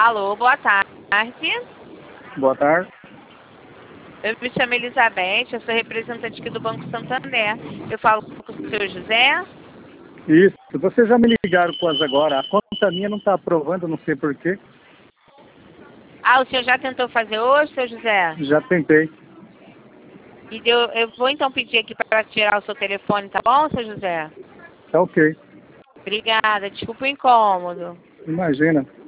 Alô, boa tarde. Boa tarde. Eu me chamo Elizabeth, eu sou representante aqui do Banco Santander. Eu falo com o senhor José. Isso, vocês já me ligaram quase agora. A conta minha não está aprovando, não sei porquê. Ah, o senhor já tentou fazer hoje, senhor José? Já tentei. E eu vou então pedir aqui para tirar o seu telefone, tá bom, senhor José? Tá ok. Obrigada, desculpa o incômodo. Imagina.